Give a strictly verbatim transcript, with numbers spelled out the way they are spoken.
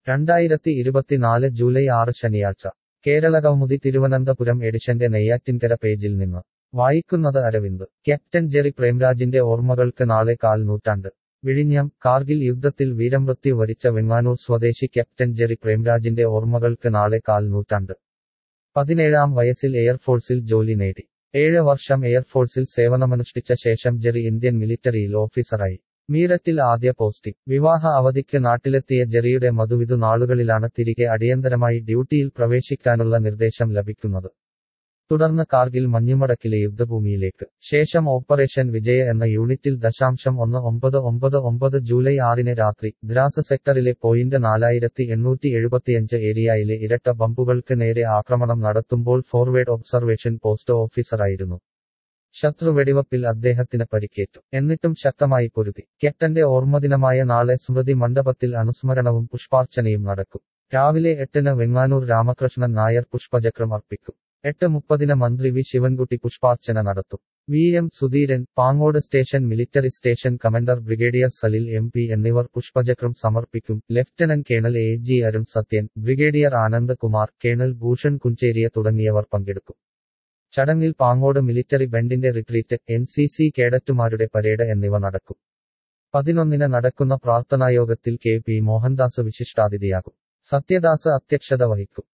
രണ്ടായിരത്തി ഇരുപത്തിനാല് ജൂലൈ ആറ് ശനിയാഴ്ച കേരളകൗമുദി തിരുവനന്തപുരം എഡിഷന്റെ നെയ്യാറ്റിൻകര പേജിൽ നിന്ന് വായിക്കുന്നത് അരവിന്ദ്. ക്യാപ്റ്റൻ ജെറി പ്രേംരാജിന്റെ ഓർമ്മകൾക്ക് നാളെ കാൽ നൂറ്റാണ്ട്. വിഴിഞ്ഞം. കാർഗിൽ യുദ്ധത്തിൽ വീരമൃത്യു വരിച്ച വെങ്ങാനൂർ സ്വദേശി ക്യാപ്റ്റൻ ജെറി പ്രേംരാജിന്റെ ഓർമ്മകൾക്ക് നാളെ കാൽ നൂറ്റാണ്ട്. പതിനേഴാം വയസ്സിൽ എയർഫോഴ്സിൽ ജോലി നേടി. ഏഴ് വർഷം എയർഫോഴ്സിൽ സേവനമനുഷ്ഠിച്ച ശേഷം ജെറി ഇന്ത്യൻ മിലിറ്ററിയിൽ ഓഫീസറായി. മീററ്റിൽ ആദ്യ പോസ്റ്റിംഗ്. വിവാഹ അവധിക്ക് നാട്ടിലെത്തിയ ജെറിയുടെ മധുവിധു നാളുകളിലാണ് തിരികെ അടിയന്തരമായി ഡ്യൂട്ടിയിൽ പ്രവേശിക്കാനുള്ള നിർദ്ദേശം ലഭിക്കുന്നത്. തുടർന്ന് കാർഗിൽ മഞ്ഞുമടക്കിലെ യുദ്ധഭൂമിയിലേക്ക്. ശേഷം ഓപ്പറേഷൻ വിജയ എന്ന യൂണിറ്റിൽ ദശാംശം ഒന്ന് ഒമ്പത് ഒമ്പത് ഒമ്പത് ജൂലൈ ആറിന് രാത്രി ദ്രാസ് സെക്ടറിലെ പോയിന്റ് നാലായിരത്തി എണ്ണൂറ്റി എഴുപത്തിയഞ്ച് ഏരിയയിലെ ഇരട്ട ബമ്പുകൾക്ക് നേരെ ആക്രമണം നടത്തുമ്പോൾ ഫോർവേഡ് ഒബ്സർവേഷൻ പോസ്റ്റ് ഓഫീസറായിരുന്നു. ശത്രു വെടിവപ്പിൽ അദ്ദേഹത്തിന് പരിക്കേറ്റു. എന്നിട്ടും ശക്തമായി പൊരുതി. ക്യാപ്റ്റന്റെ ഓർമ്മദിനമായ നാളെ സ്മൃതി മണ്ഡപത്തിൽ അനുസ്മരണവും പുഷ്പാർച്ചനയും നടക്കും. രാവിലെ എട്ടിന് വെങ്ങാനൂർ രാമകൃഷ്ണൻ നായർ പുഷ്പചക്രം അർപ്പിക്കും. എട്ട് മുപ്പതിന് മന്ത്രി വി ശിവൻകുട്ടി പുഷ്പാർച്ചന നടത്തും. V M Sudheeran, Pangode station military station commander brigadier Salil M P എന്നിവർ പുഷ്പചക്രം സമർപ്പിക്കും. Lieutenant colonel A G Arun Sathyan, brigadier Anand Kumar, colonel Bhushan Kuncheria തുടങ്ങിയവർ പങ്കെടുക്കും. ചടങ്ങിൽ പാങ്ങോട് മിലിറ്ററി ബൻഡിന്റെ റിട്രീറ്റ്, എൻ സി സി കേഡറ്റുമാരുടെ പരേഡ് എന്നിവ നടക്കും. പതിനൊന്നിന് നടക്കുന്ന പ്രാർത്ഥനായോഗത്തിൽ കെ പി മോഹൻദാസ് വിശിഷ്ടാതിഥിയാകും. സത്യദാസ് അധ്യക്ഷത വഹിക്കും.